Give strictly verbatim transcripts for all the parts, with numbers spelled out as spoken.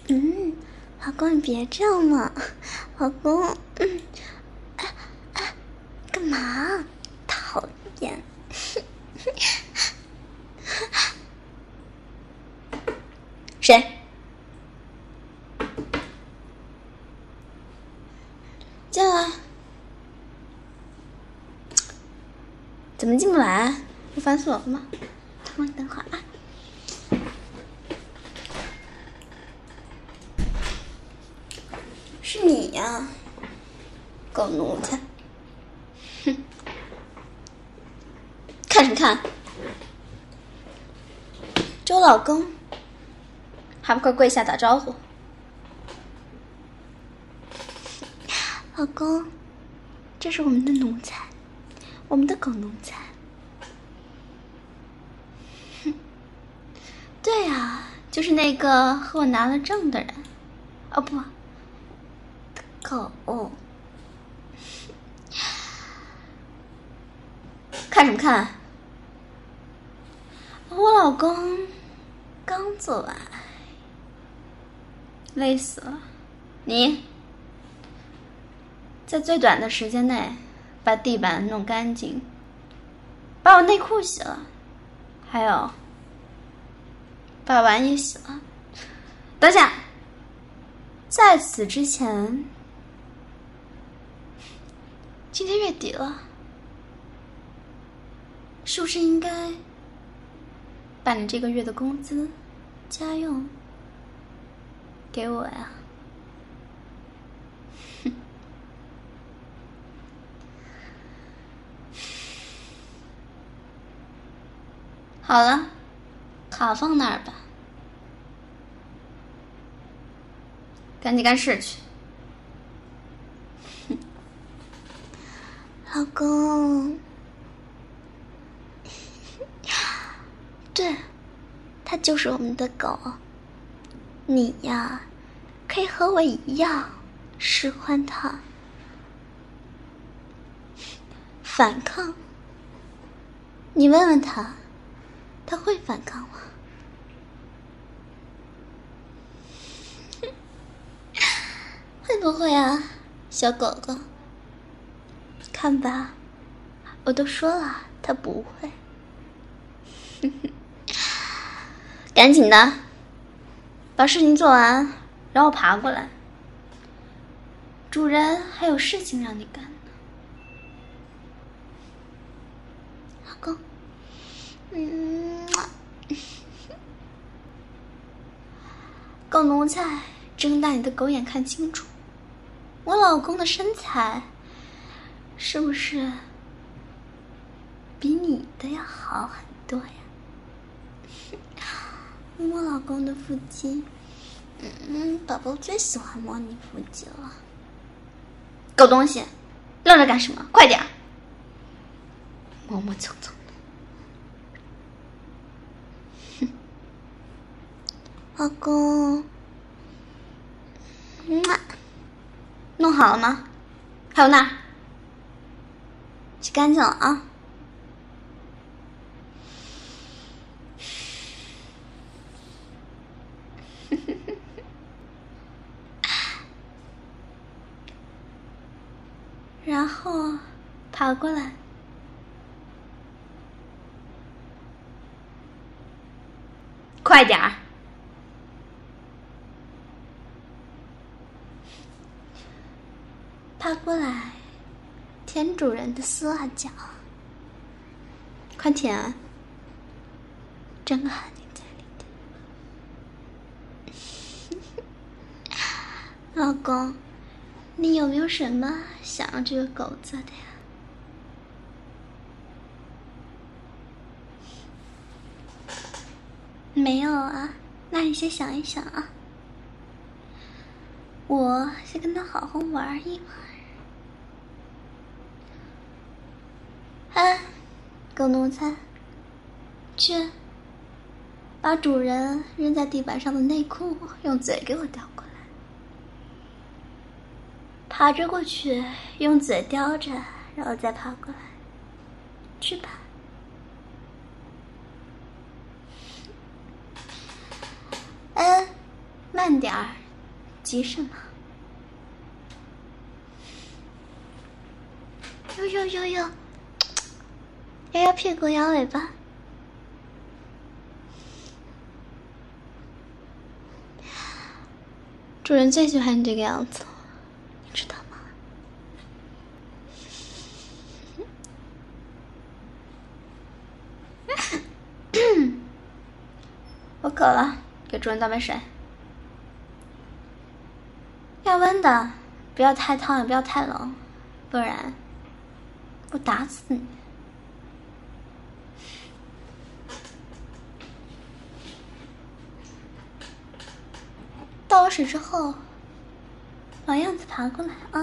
嗯，老公你别这样嘛，老公，嗯，哎哎，干嘛？讨厌。谁？进来。怎么进不来？不反锁了吗？等会儿等会儿啊。是你呀，狗奴才！哼，看什么看？周老公，还不快跪下打招呼？老公，这是我们的奴才，我们的狗奴才。哼，对啊，就是那个和我拿了证的人。哦不，狗。看什么看？我老公刚做完，累死了。你在最短的时间内把地板弄干净，把我内裤洗了，还有把碗也洗了。等下，在此之前，今天月底了，是不是应该把你这个月的工资、家用给我呀？好了，卡放那儿吧，赶紧干事去。老公，对，它就是我们的狗。你呀，可以和我一样使唤它，反抗。你问问他，他会反抗吗？会不会啊，小狗狗？看吧，我都说了，他不会。赶紧的，把事情做完，然后爬过来。主人还有事情让你干呢。老公，嗯，狗奴才，睁大你的狗眼看清楚，我老公的身材是不是比你的要好很多呀？摸老公的腹肌，嗯，宝宝最喜欢摸你腹肌了。狗东西，愣着干什么？快点！磨磨蹭蹭的。哼，老公，嗯，弄好了吗？还有那儿，洗干净了啊。然后爬过来，快点儿！爬过来，舔主人的丝袜脚，快舔！真狠，你在里面。老公，你有没有什么想让这个狗做的呀？没有啊，那你先想一想啊。我先跟他好好玩一会儿。哎，狗奴才，去把主人扔在地板上的内裤用嘴给我叼过来，爬着过去，用嘴叼着，然后再爬过来，去吧。哎，慢慢点儿，急什么？呦呦呦呦，摇摇屁股，摇尾巴。主人最喜欢你这个样子，你知道吗？我渴了，给主人倒杯水。要温的，不要太烫，也不要太冷，不然我打死你。倒完水之后，老样子爬过来啊！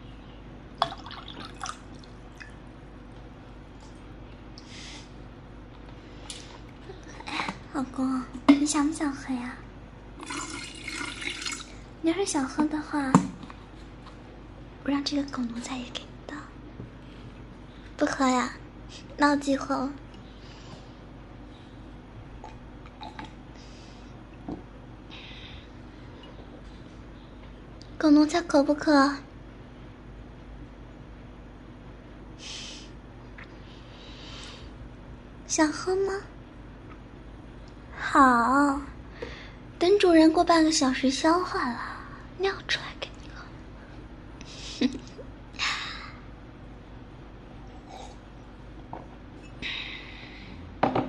老公，你想不想喝呀？你要是想喝的话，我让这个狗奴才也给你倒。不喝呀？那我自己喝了。狗奴才渴不渴？想喝吗？好，等主人过半个小时消化了，尿出来给你喝。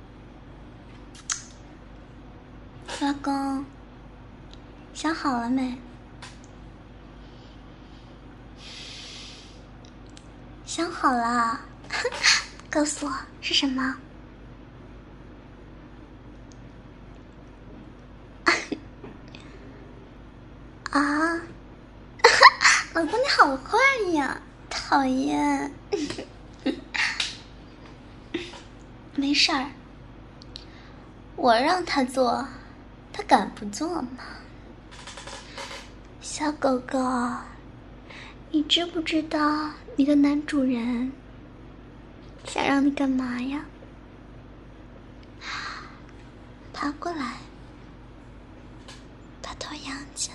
老公，想好了没？想好了，告诉我是什么？啊，老公你好坏呀，讨厌。没事儿，我让他做，他敢不做吗？小狗狗，你知不知道你的男主人想让你干嘛呀？爬过来，把头仰起来。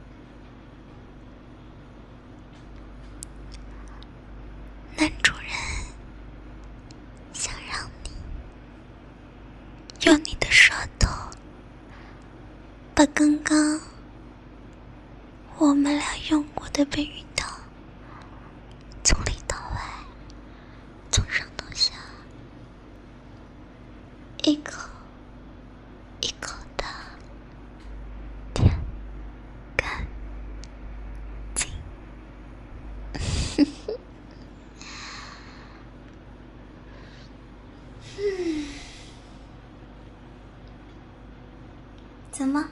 男主人想让你用你的舌头把刚刚我们俩用过的避孕套从里到外，从上到下，一口一口的舔干净。嗯，怎么？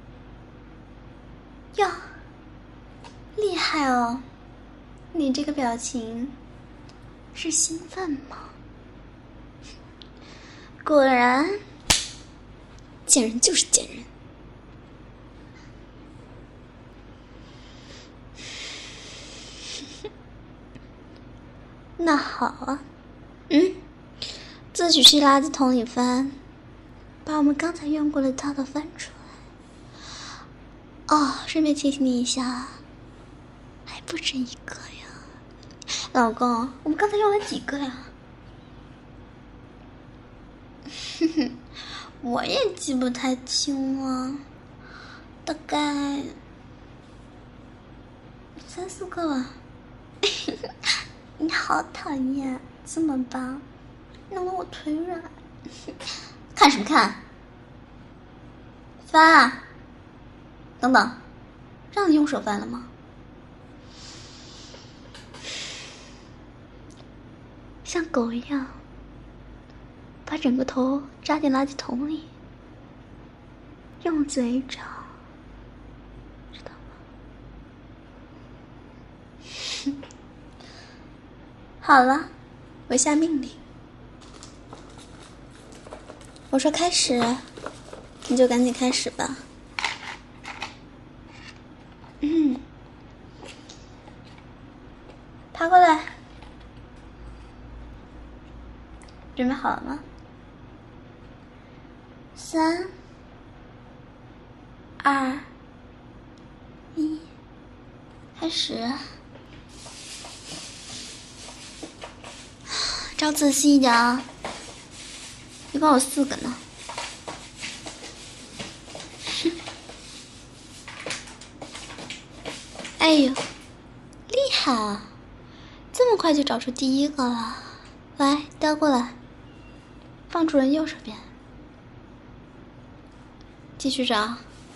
哟，厉害哦！你这个表情是兴奋吗？果然，贱人就是贱人。那好啊，嗯，自己去垃圾桶里翻，把我们刚才用过的套套翻出来。哦，顺便提醒你一下，还不止一个呀，老公，我们刚才用了几个呀？哼哼，我也记不太清了，大概三四个吧。你好讨厌，这么棒，弄得我腿软。看什么看？翻啊！等等，让你用手翻了吗？像狗一样，把整个头扎进垃圾桶里，用嘴找，知道吗？好了，我下命令。我说开始，你就赶紧开始吧。嗯，爬过来，准备好了吗？三、 二、一，开始。找仔细一点啊！一共有四个呢。哎呦，厉害啊！这么快就找出第一个了。来，叼过来，放主人右手边。继续找。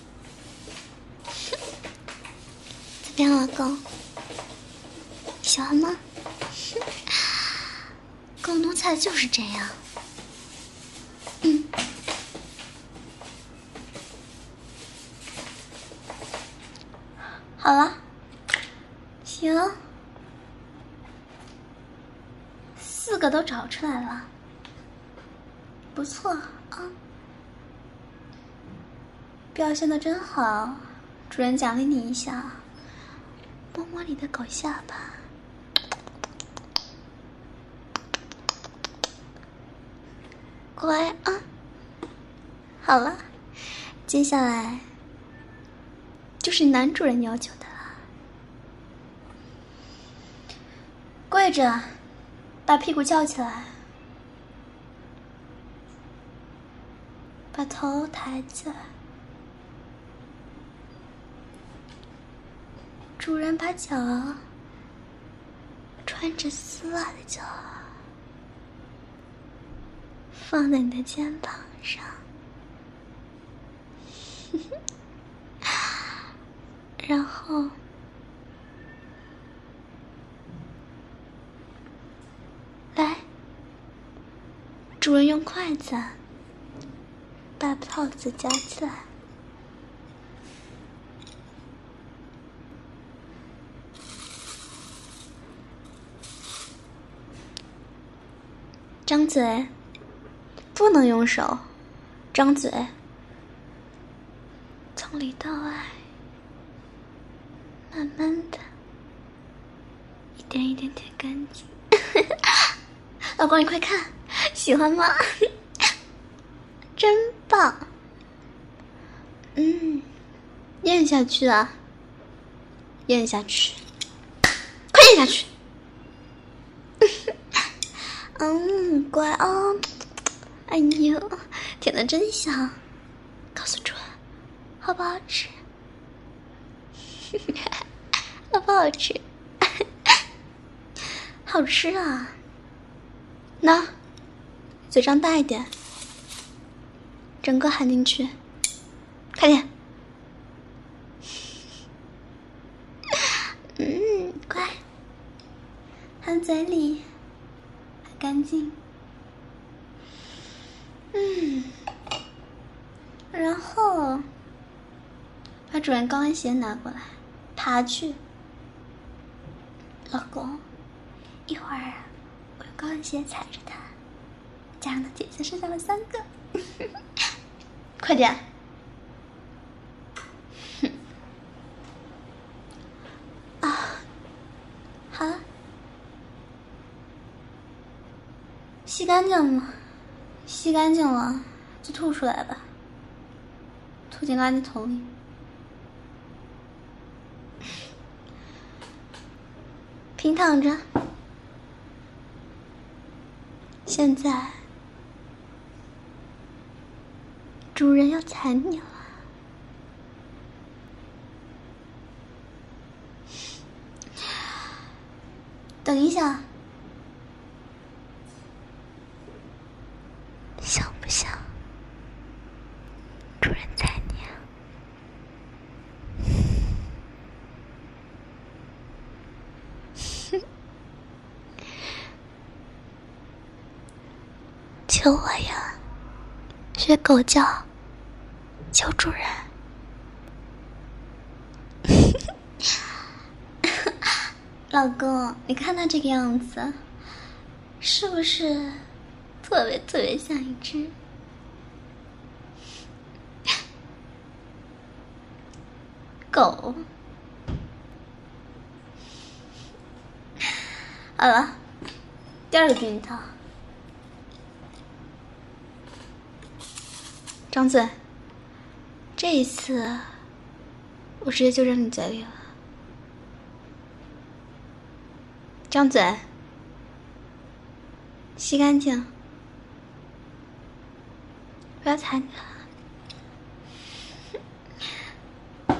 怎么样，老公？喜欢吗？狗奴才就是这样。嗯。好了，行，四个都找出来了，不错啊，表现得真好，主人奖励你一下，摸摸你的狗下巴。乖啊，好了，接下来就是男主人要求的了。跪着，把屁股翘起来，把头抬起来。主人把脚穿着丝袜的脚放在你的肩膀上，然后来，主人用筷子把套子夹起来，张嘴，不能用手，张嘴，从里到外，慢慢的，一点一点舔干净。老公，你快看，喜欢吗？真棒。嗯，咽下去啊，咽下去，快咽下去。嗯，乖哦。哎呦，舔得真香，告诉主人，好不好吃？好不好吃？好吃啊！那，嘴张大一点，整个含进去，快点。嗯，乖，含嘴里，还干净。嗯，然后把主人高跟鞋拿过来，爬去。老公，一会儿我用高跟鞋踩着它，这样的姐姐剩下了三个。快点！啊，好了，洗干净了吗？洗干净了就吐出来吧，吐进垃圾桶里。平躺着。现在主人要踩你了。等一下，想不想主人踩你啊？求我呀，学狗叫，求主人。老公，你看他这个样子，是不是特别特别像一只狗？好了，第二个避孕套，张嘴。这一次我直接就扔你嘴里了。张嘴，吸干净，不要踩你了。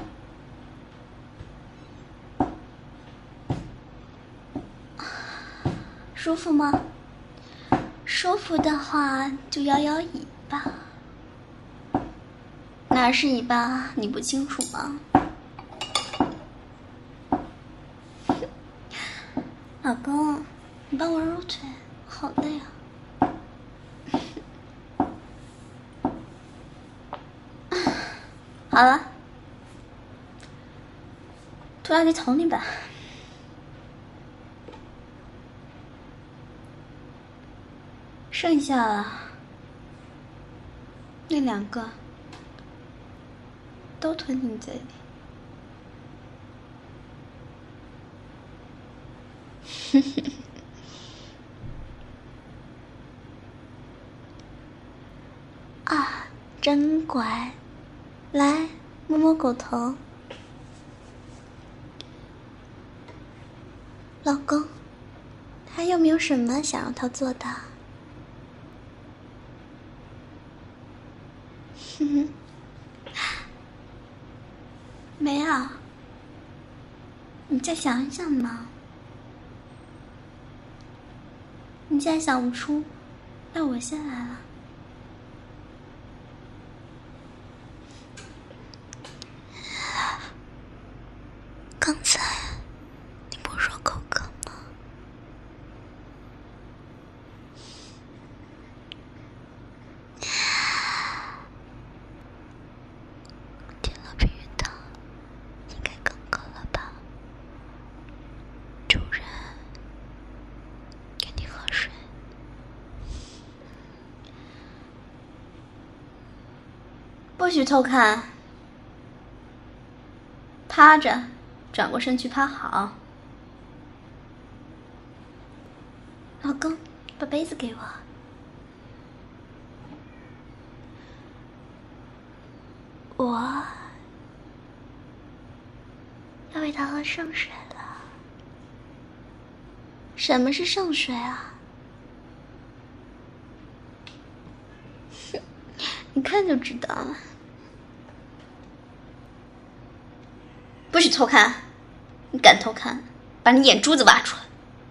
舒服吗？舒服的话就摇摇尾巴。哪是尾巴？你不清楚吗？老公，你帮我揉腿，好累啊。好了，吐到你桶里吧。剩下那两个都吞进嘴里。啊，真乖，来摸摸狗头。老公，还有没有什么想让他做的？哼哼，没有，你再想一想嘛。你现在想不出，那我先来了。刚才你不是说口渴吗？点了避孕套，应该更渴了吧？主人，给你喝水。不许偷看，趴着，转过身去趴好。老公，把杯子给我。我要喂他喝圣水了。什么是圣水啊？你看就知道了。不许偷看，你敢偷看，把你眼珠子挖出来。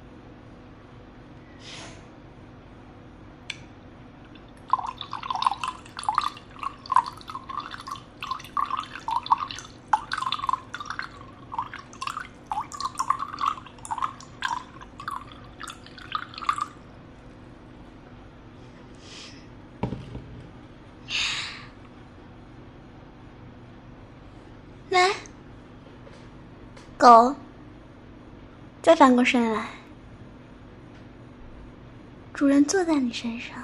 来，狗，再翻过身来。主人坐在你身上，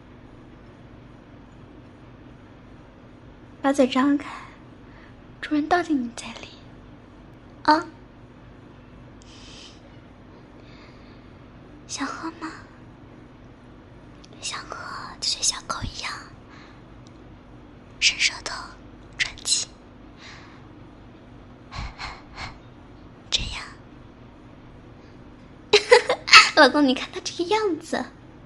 把嘴张开，主人倒进你嘴里。啊，想喝吗？想喝就学小狗一样，伸舌头，喘气。老公，你看他这个样子，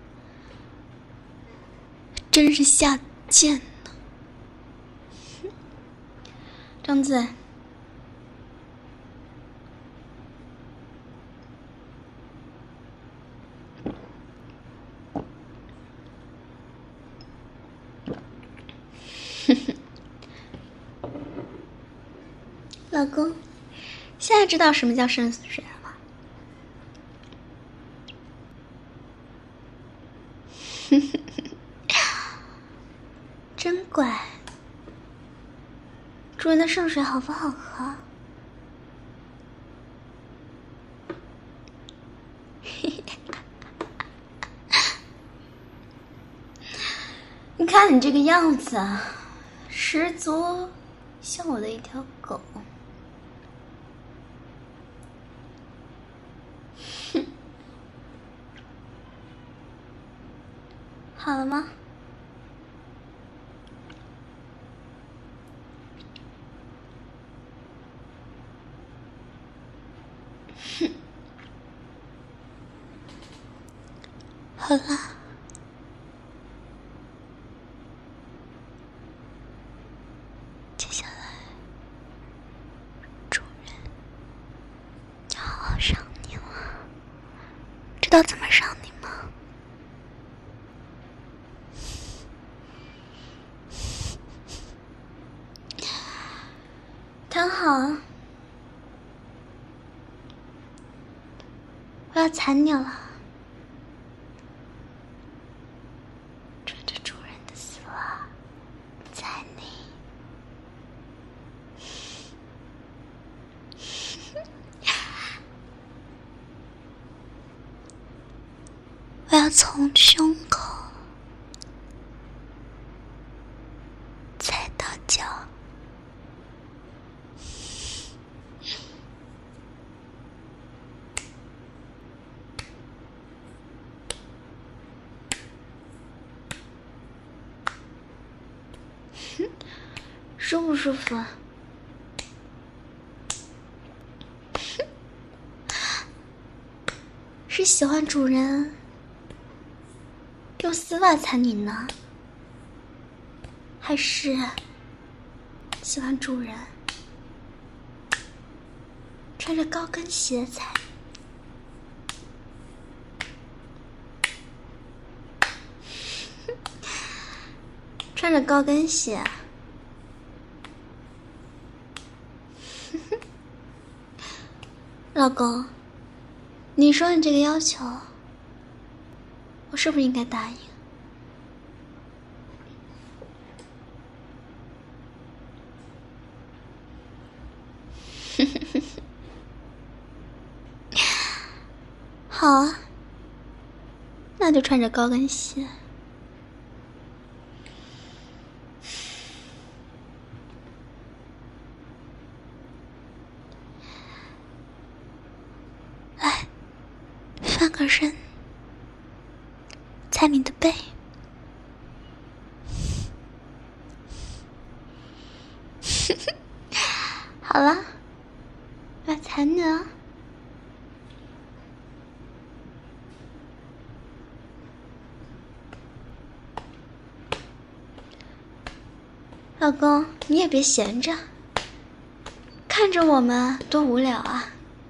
真是下贱呢。张嘴。老公，现在知道什么叫圣水了吗？真乖。主人的圣水好不好喝？你看你这个样子啊，十足像我的一条狗。哼，好了吗？ 好啦，接下来主人要好好赏你了。知道怎么赏你吗？ 躺好，我要踩你了。 穿着主人的丝袜踩你。我要从胸口踩到脚， 舒不舒服？是喜欢主人用丝袜踩你呢，还是喜欢主人穿着高跟鞋踩？穿着高跟鞋，老公，你说你这个要求，我是不是应该答应？好啊，那就穿着高跟鞋。 来，翻个身，踩你的背。 好了，我要踩你了。老公，你也别闲着，看着我们多无聊啊！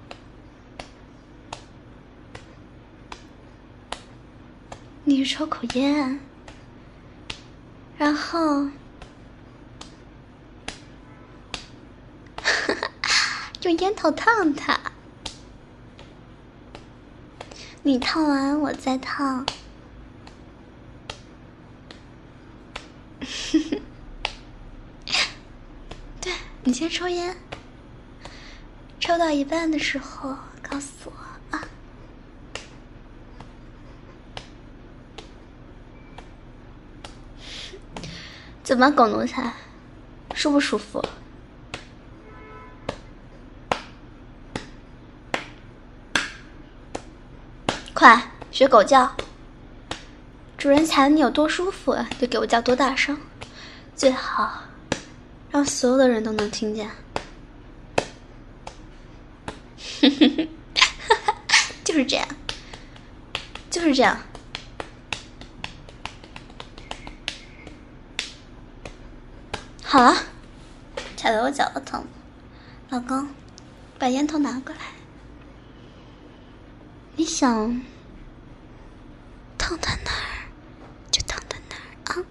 你抽口烟，然后用烟头烫它，你烫完我再烫。对，你先抽烟，抽到一半的时候告诉我啊。怎么，狗奴才，舒不舒服？快学狗叫，主人踩你有多舒服，就给我叫多大声，最好让所有的人都能听见。就是这样，就是这样。好了，踩得我脚都疼了。老公，把烟头拿过来。你想烫到哪儿就烫到哪儿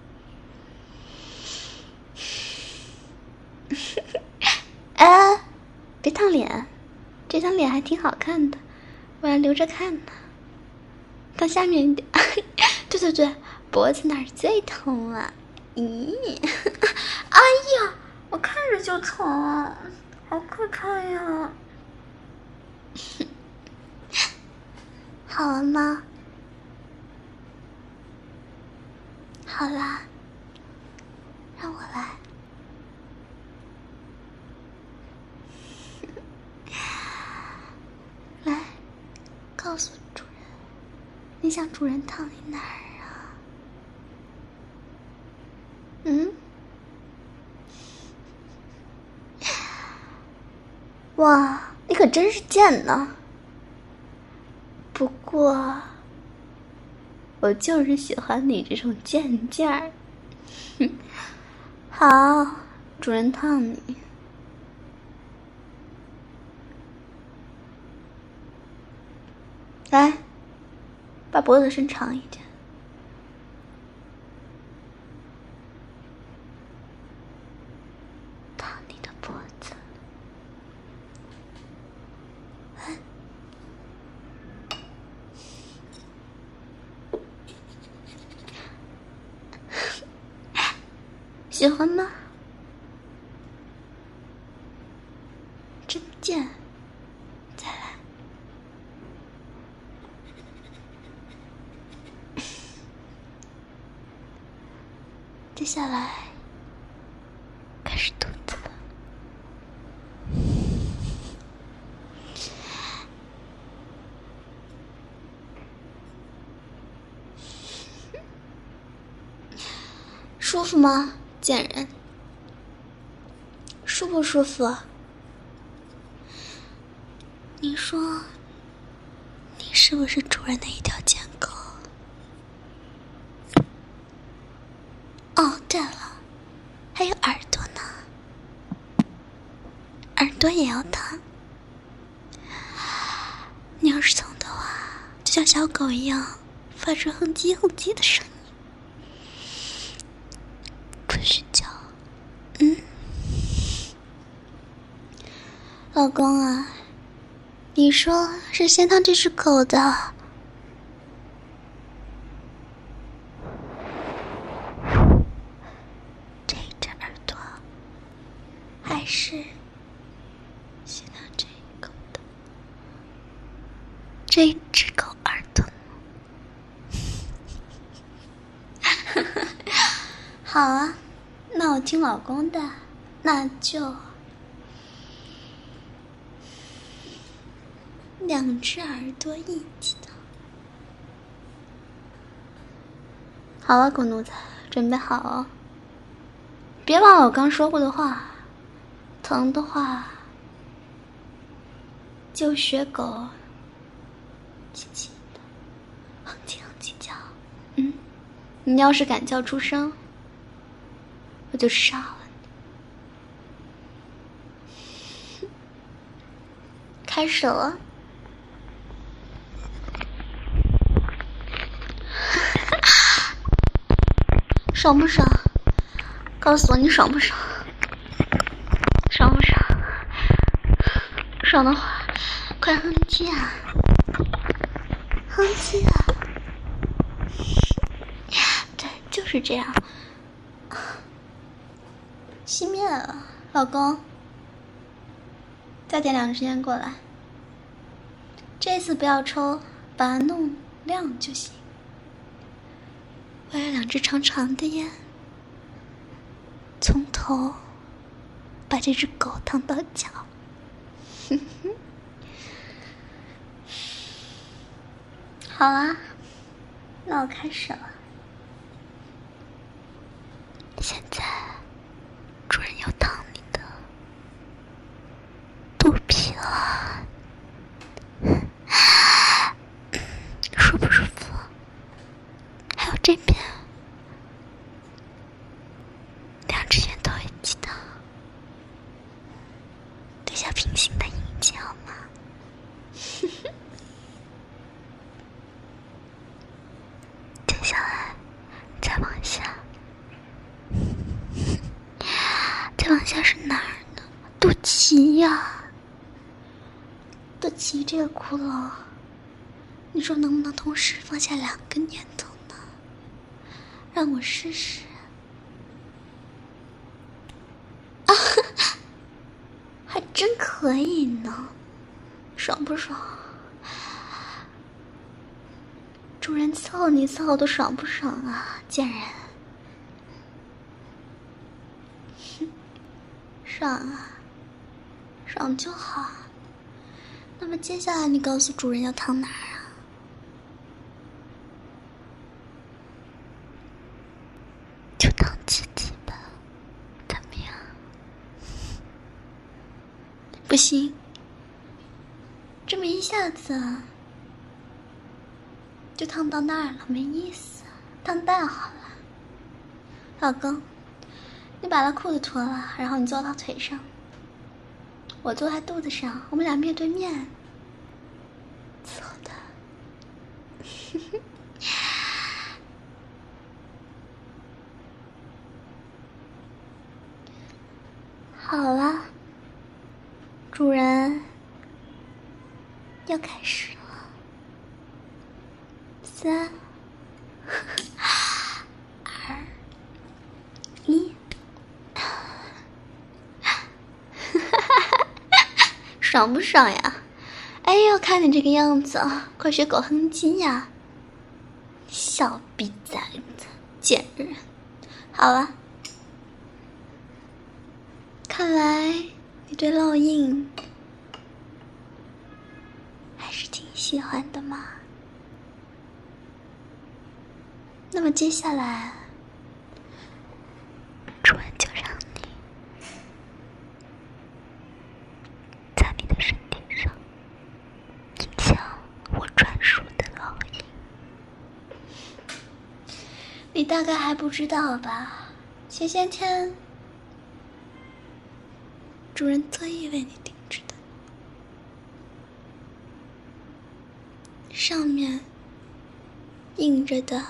啊！哎，别烫脸，这张脸还挺好看的，我要留着看呢。到下面一点，对对对，脖子那儿最疼了。咦，哎呀，我看着就疼，好可怕呀！ 好了吗？好啦，让我来。来，告诉主人，你想主人烫你哪儿啊？ 嗯？哇，你可真是贱呢！不过， 我就是喜欢你这种贱劲儿。好，主人烫你。来，把脖子伸长一点。烫你的脖子。喜欢吗？真贱！再来。接下来开始肚子了。舒服吗？贱人，舒不舒服？你说，你是不是主人的一条贱狗？哦，对了，还有耳朵呢，耳朵也要烫。你要是疼的话，就像小狗一样，发出哼唧哼唧的声音。准许叫，嗯，老公啊，你说是先烫这只狗的，这只耳朵，还是先烫这狗的？这只狗耳朵呢？好啊，那我听老公的，那就两只耳朵一起的。好了，狗奴才，准备好哦，别忘了我刚说过的话，疼的话就学狗轻轻的哼唧哼唧叫。嗯，你要是敢叫出声，我就杀了你。开始了。爽不爽？告诉我你爽不爽？爽不爽？爽的话，快哼唧啊！哼唧啊！对，就是这样。熄灭了，老公。再点两支烟过来。这次不要抽，把它弄亮就行。我要两支长长的烟，从头把这只狗烫到脚。好啦，那我开始了。现在，主人要烫你的肚皮了，舒不舒服？还有这边，两只拳头一起烫，对下平行的阴茎好吗？接下来再往下，再往下是哪儿呢？肚脐呀，肚脐这个骷髅，你说能不能同时放下两个念头呢？让我试试。啊，还真可以呢，爽不爽？主人操你操的爽不爽啊，贱人！爽啊，爽就好。那么接下来你告诉主人要烫哪儿啊？就烫鸡鸡吧，怎么样？不行，这么一下子就烫到那儿了，没意思，烫蛋好了。老公，你把他裤子脱了，然后你坐他腿上，我坐他肚子上，我们俩面对面。走的。好了，主人要开始了。三、二、一，爽不爽呀？哎呦，看你这个样子，快学狗哼唧呀！小逼崽子，贱人！好了。看来你对烙印还是挺喜欢的嘛。那么接下来，主人就让你在你的身体上印下我专属的烙印。你大概还不知道吧？前些天主人特意为你定制的，上面印着的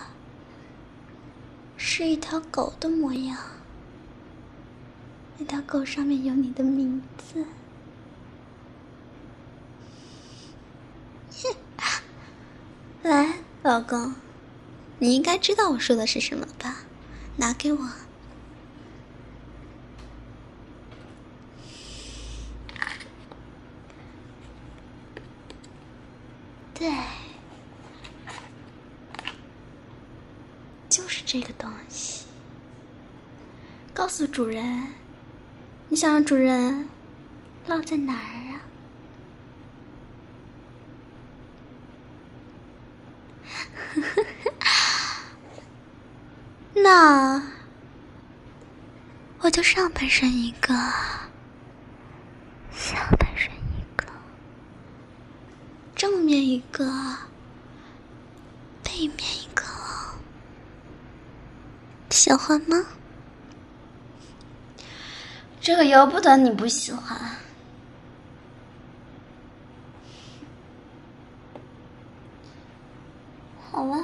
是一条狗的模样，那条狗上面有你的名字。来，老公，你应该知道我说的是什么吧？拿给我。对，就是这个东西。告诉主人，你想让主人烙在哪儿啊？那我就上半身一个，下半身一个，正面一个，背面一个，喜欢吗？这个由不得你不喜欢。好了，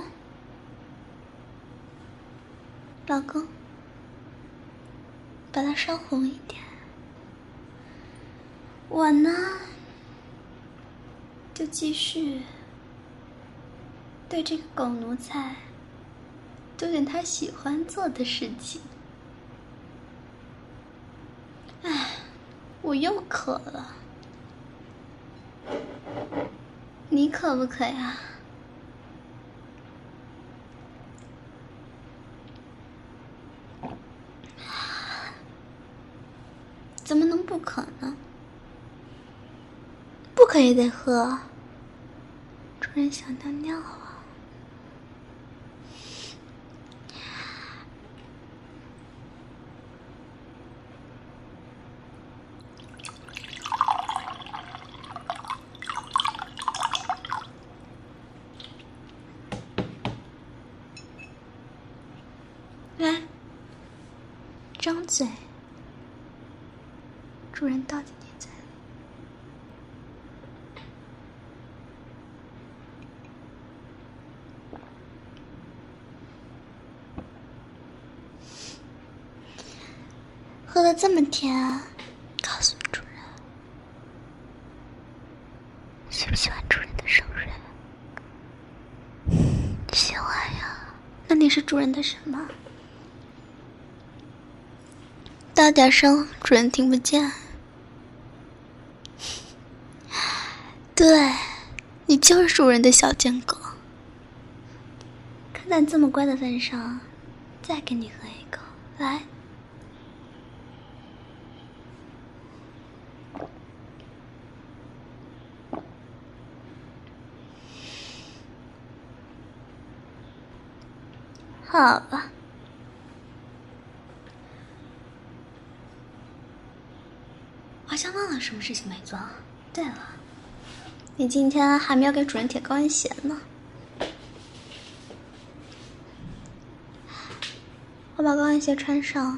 老公，把它烧红一点。我呢，就继续对这个狗奴才做点他喜欢做的事情。唉，我又渴了，你渴不渴呀？怎么能不渴呢？不渴也得喝，主人想尿尿啊。来，张嘴，主人倒进你嘴里。喝得这么甜，告诉主人，喜不喜欢主人的生日？喜欢呀。那你是主人的什么？大点声，主人听不见。对，你就是主人的小贱狗。看在你这么乖的份上，再给你喝一口，来。好了。我好像忘了什么事情没做。对了，你今天还没有给主人铁高跟鞋呢。 我把高跟鞋穿上。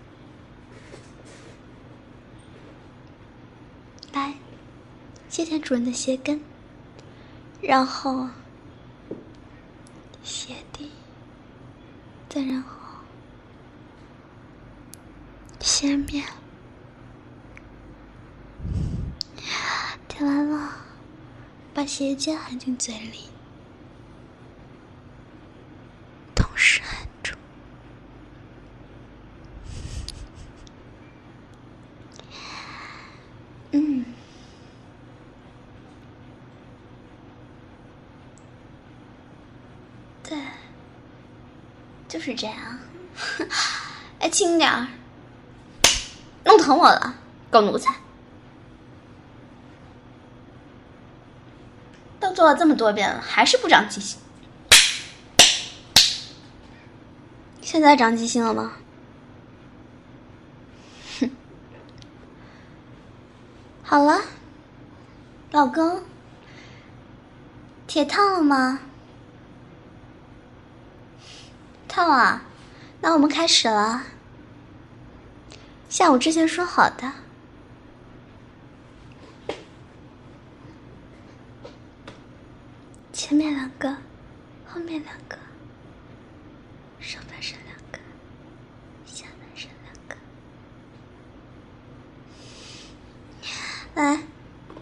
来，谢谢主人的鞋跟，然后鞋底，再然后鞋面。舔完了，把鞋尖含进嘴里，同时含住。嗯，对，就是这样。哎，轻点儿，弄疼我了，狗奴才！都做了这么多遍了，还是不长记性。现在长记性了吗？哼。好了，老公，铁烫了吗？烫了，那我们开始了。下午之前说好的。前面两个，后面两个，上半身两个，下半身两个。来，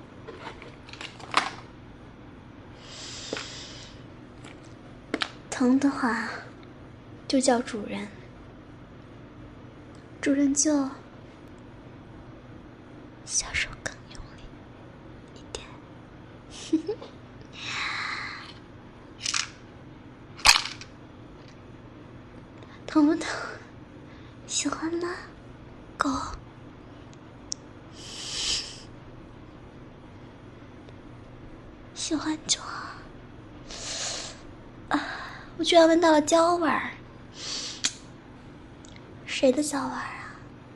疼的话就叫主人，主人就小手更用力一点。疼不疼？喜欢吗，狗？喜欢就好。啊，我居然闻到了胶味儿。谁的胶味儿啊？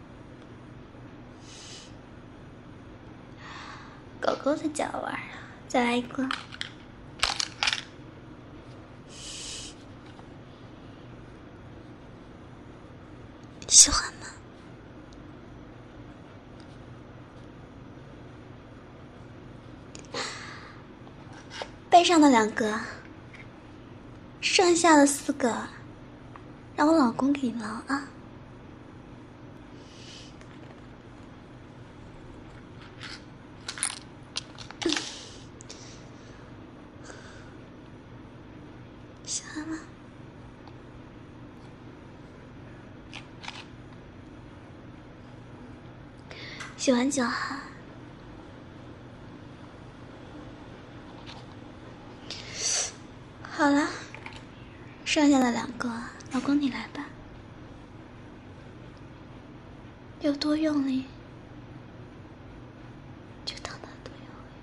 狗狗的胶味儿啊！再来一个。喜欢吗？背上的两个，剩下的四个，让我老公给挠啊！喜欢吗？喜欢就好。好了，剩下的两个，老公你来吧。有多用力，就当它多用力。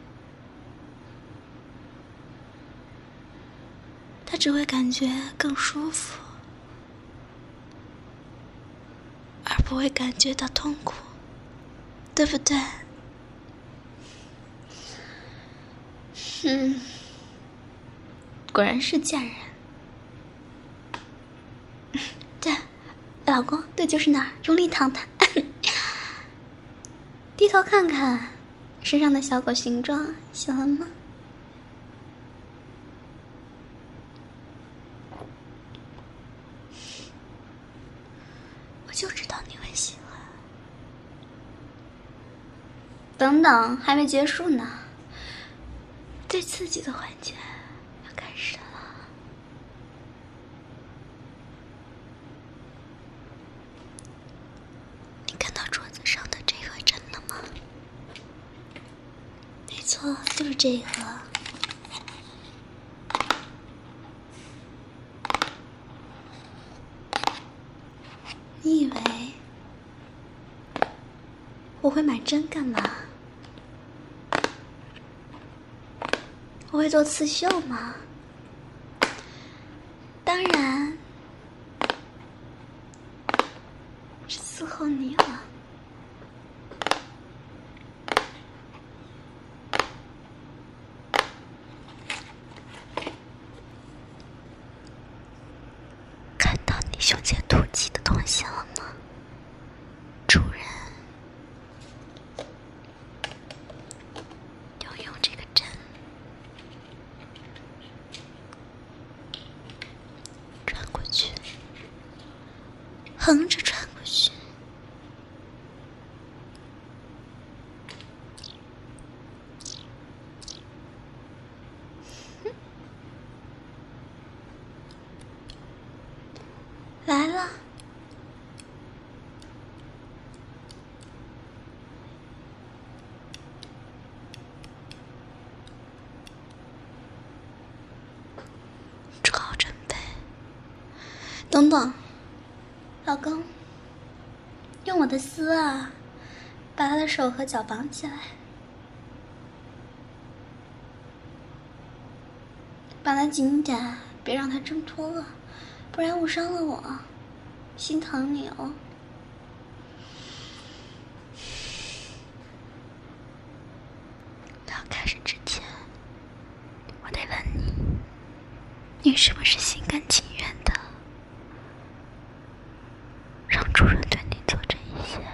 它只会感觉更舒服，而不会感觉到痛苦。对不对？嗯，果然是贱人。对，老公，对，就是那儿，用力躺它。低头看看身上的小狗形状，喜欢吗？我就知道你会喜欢。等等，还没结束呢。最刺激的环节要开始了。你看到桌子上的这盒针了吗？没错，就是这一盒。你以为我会买针干嘛？我会做刺绣吗？当然是伺候你了。看到你胸前凸起的东西了吗，主人？要用这个针穿过去，横着穿过去。来了，做好准备。 等等，老公，用我的丝啊，把他的手和脚绑起来，绑得紧点，别让他挣脱了。不然误伤了我，心疼你哦。 要开始之前，我得问你，你是不是心甘情愿的让主人对你做这一些？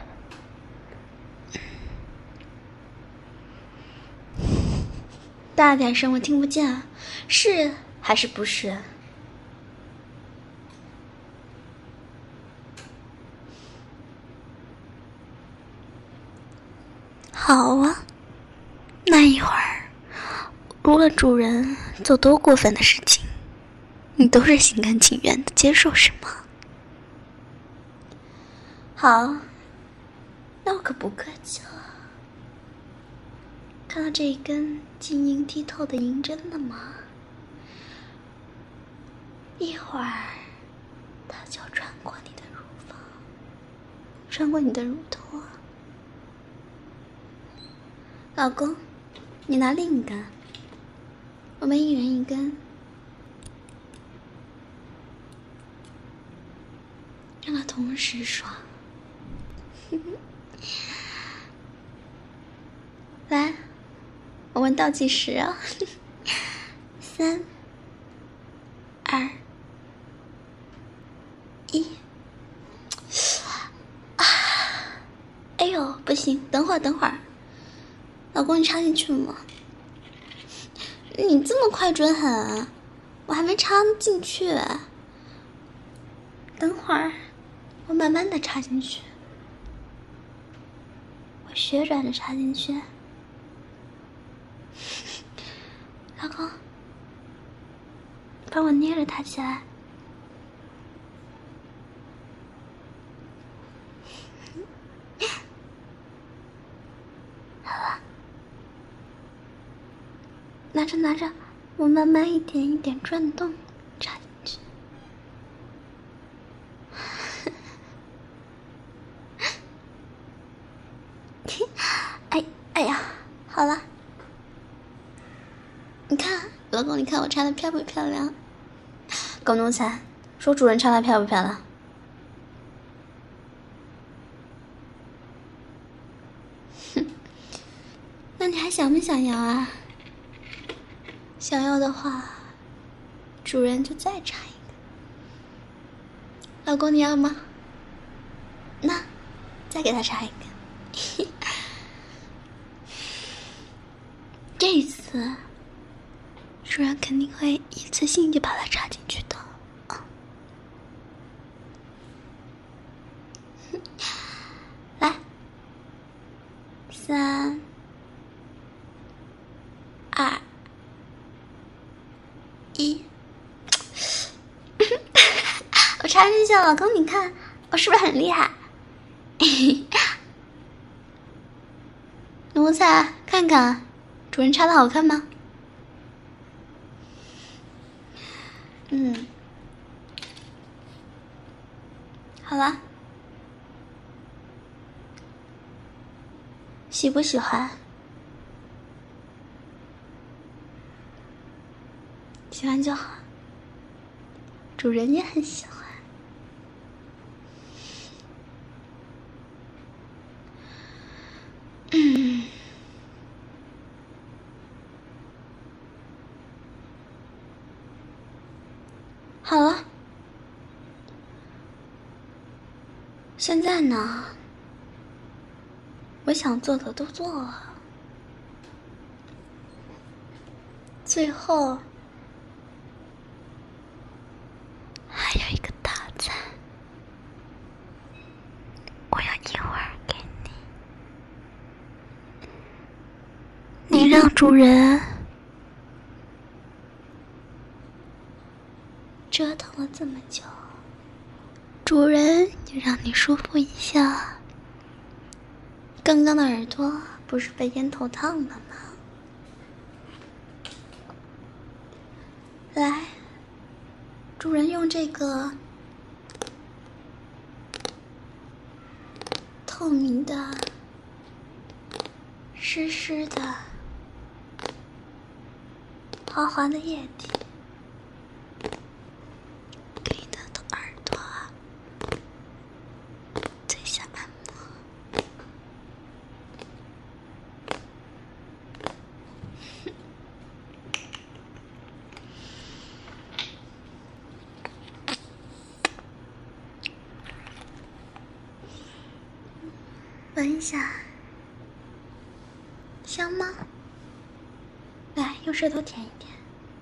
大点声，我听不见。是还是不是？ 好啊，那一会儿，无论主人做多过分的事情，你都是心甘情愿的接受，是吗？ 好，那我可不客气了。看到这一根晶莹剔透的银针了吗？一会儿，它就穿过你的乳房，穿过你的乳头。老公，你拿另一根，我们一人一根，让它同时爽。来，我们倒计时啊、哦，三、二、一。啊！哎呦，不行，等会儿，等会儿。老公，你插进去了吗？你这么快准狠啊！我还没插进去。等会儿，我慢慢的插进去，我旋转着插进去。老公，帮我捏着它起来。拿着拿着，我慢慢一点一点转动，插进去。哎哎呀，好了，你看，老公，你看我插的漂不漂亮？狗奴才，说主人插的漂不漂亮？哼，那你还想不想要啊？想要的话，主人就再插一个。老公，你要吗？那，再给他插一个。这一次，主人肯定会一次性就把它插进去的。啊、来，三、二。一，我插进去了，老公，你看我是不是很厉害？奴才，看看主人插的好看吗？嗯，好了，喜不喜欢？喜欢就好，主人也很喜欢。嗯，好了， 现在呢，我想做的都做了，最后还有一个大餐，我要一会儿给你。你让主人折腾了这么久，主人也让你舒服一下。刚刚的耳朵不是被烟头烫了吗？来，主人用这个透明的、湿湿的、滑滑的液体给你的耳朵最下按摩。闻一下，香吗？来，用舌头舔一舔。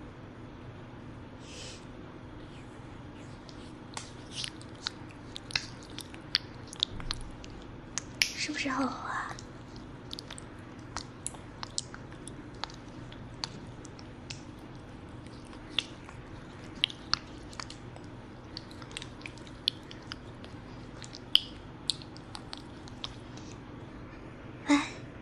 是不是好滑？来，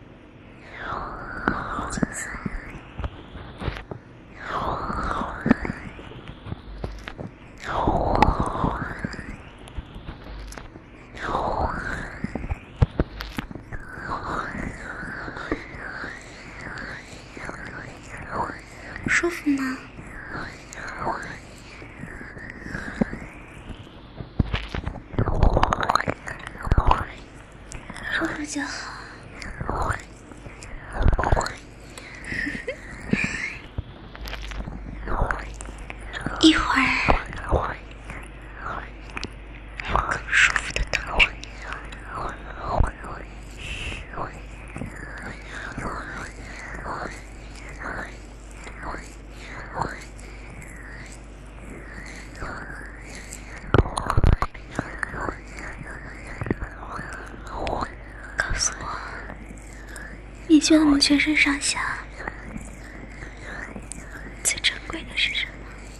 舒服吗？舒服就好。一会儿还有更舒服的等着你。告诉我，你觉得你全身上下最珍贵的是什么？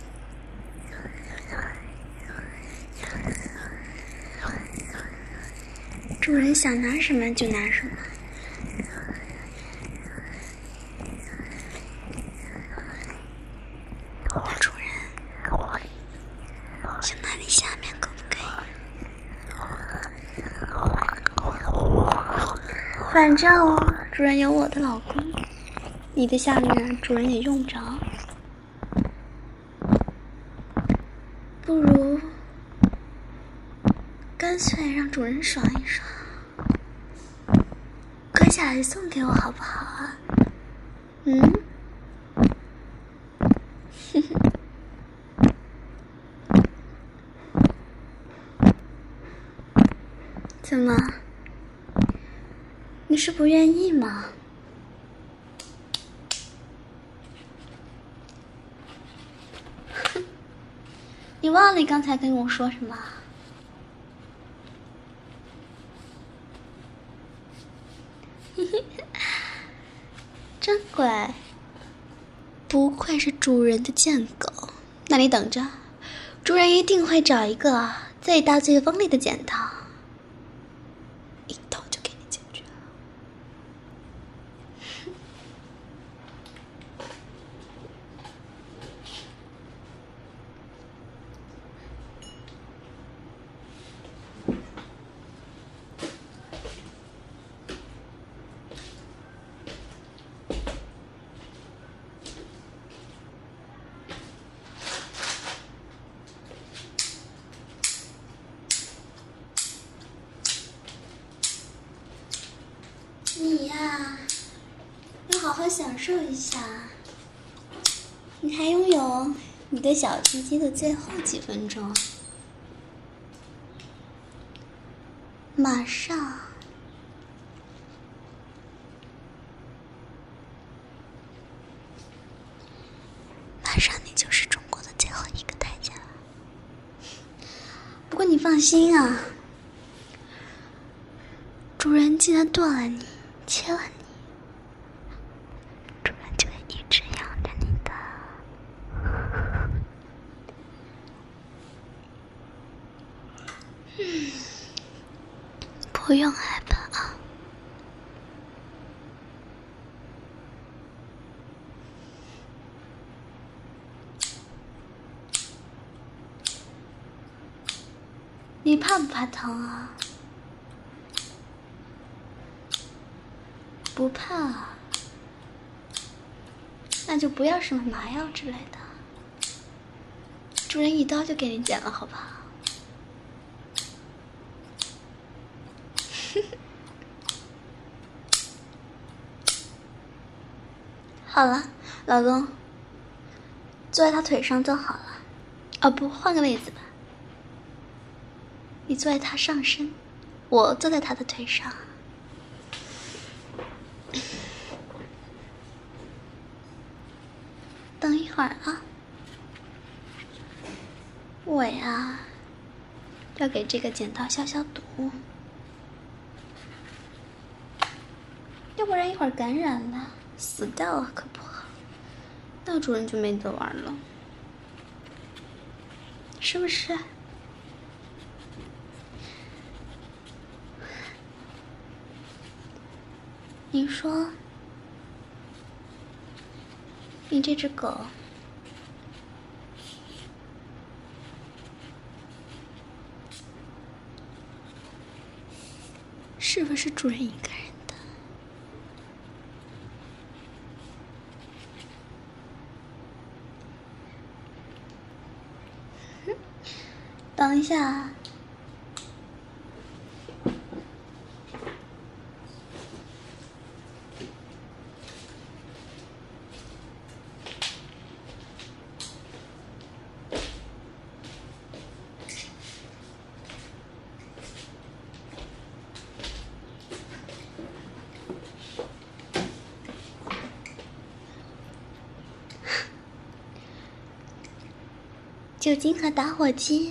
主人想拿什么就拿什么。那主人想拿你下面可不可以？反正主人有我的老公，你的下面主人也用不着。不如干脆让主人爽一爽，割下来送给我好不好啊？嗯？怎么？你是不愿意吗？你忘了你刚才跟我说什么？真乖，不愧是主人的贱狗。那你等着，主人一定会找一个最大最锋利的剪刀，一刀就给你解决了。你呀，要好好享受一下，你还拥有你的小鸡鸡的最后几分钟。 马上，马上你就是中国的最后一个太监了。不过你放心啊，主人既然剁了你，切了你，主人就会一直养着你的。嗯，不用害怕啊。你怕不怕疼啊？不怕，那就不要什么麻药之类的，主人一刀就给你剪了，好不好？好了，老公，坐在他腿上坐好了。哦不，换个位子吧。你坐在他上身，我坐在他的腿上。等一会儿啊，我呀要给这个剪刀消消毒，要不然一会儿感染了死掉了可不好，那主人就没得玩了，是不是？你说，你这只狗是不是主人一个人的？等一下。酒精和打火机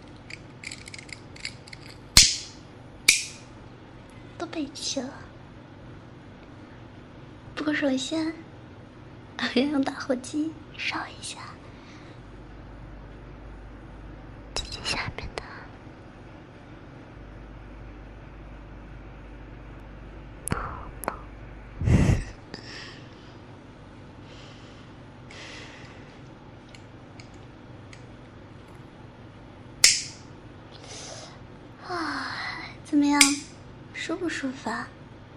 都备齐了，不过首先要用打火机烧一下鸡鸡下面的怎么样，舒不舒服啊？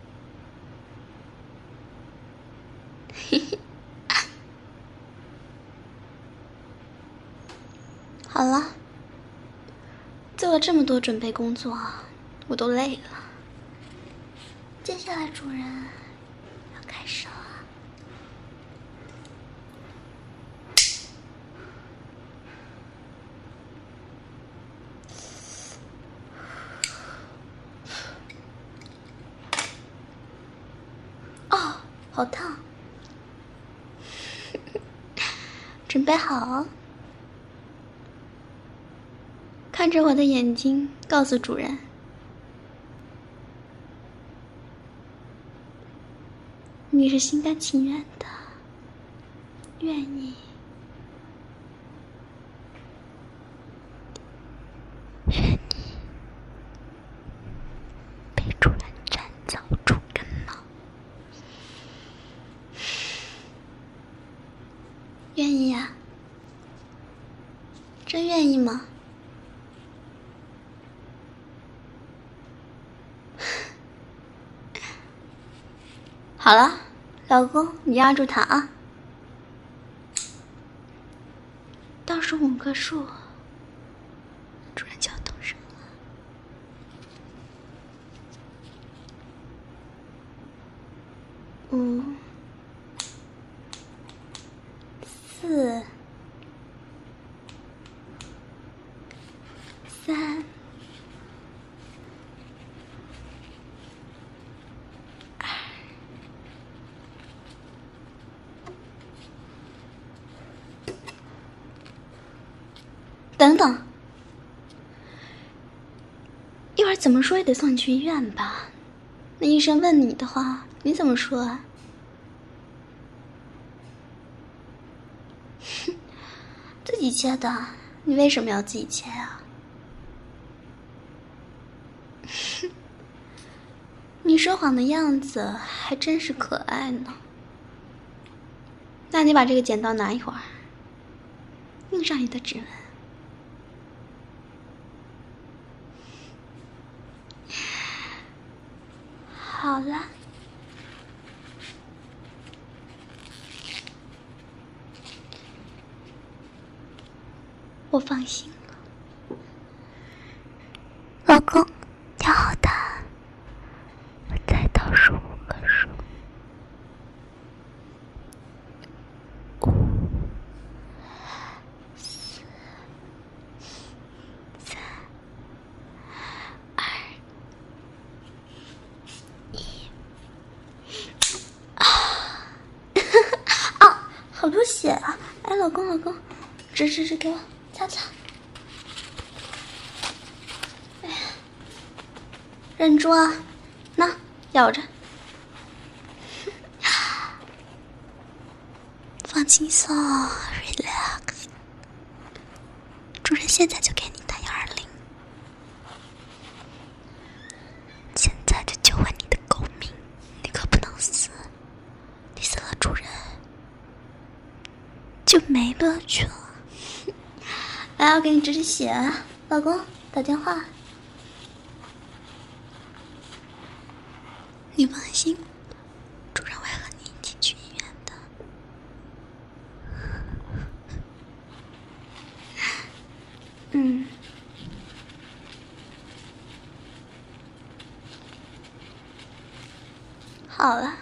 嘿嘿，好了，做了这么多准备工作，我都累了。接下来主人要开始了。好烫，准备好，看着我的眼睛，告诉主人，你是心甘情愿的，愿意，愿意被主人斩脚除根毛。愿意呀、啊？真愿意吗？好了，老公，你压住他啊！倒数五个数，主人就要动手了。五。四、三、 等等，一会儿怎么说也得送你去医院吧？那医生问你的话，你怎么说啊？自己切的，你为什么要自己切啊？你说谎的样子还真是可爱呢。那你把这个剪刀拿一会儿，印上你的指纹。好了，我放心了。老公，要好的。我再倒数五个数。五、四、三、二、一。啊！啊，好多血啊！哎，老公，老公，纸纸纸，给我擦擦。哎呀，忍住啊！那咬着，放轻松 ，relax。主人现在就给你打幺二零，现在就救回你的狗命，你可不能死，你死了主人就没乐趣了。来，我给你止止血，老公打电话。你放心，主人会和你一起去医院的。嗯，好了，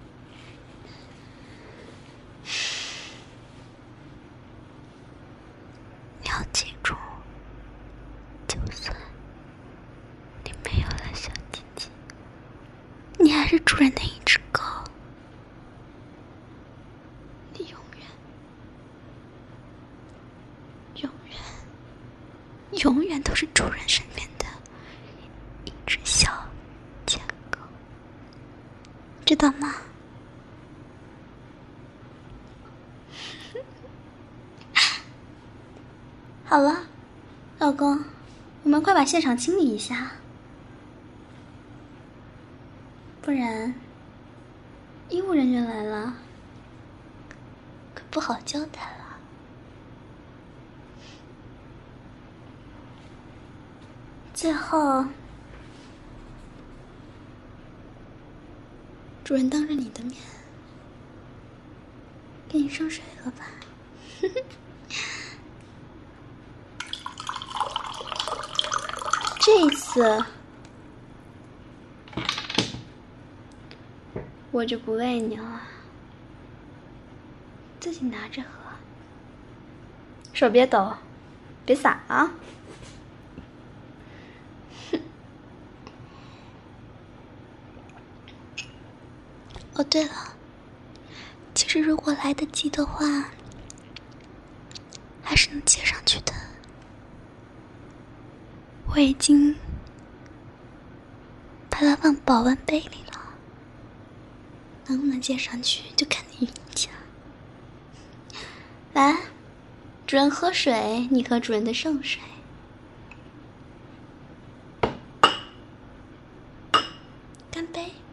你要记住，就算你没有了小鸡鸡，你还是主人的一只狗，你永远、永远、永远都是主人身边的一只小贱狗，知道吗？好了，老公，我们快把现场清理一下。不然，医务人员来了，可不好交代了。最后，主人当着你的面给你上水了吧？这次我就不喂你了，自己拿着喝，手别抖，别洒啊！哦，对了，其实如果来得及的话，还是能接上去的。我已经把它放保温杯里了，能不能接上去就看你运气了。来，主人喝水，你喝主人的圣水。干杯！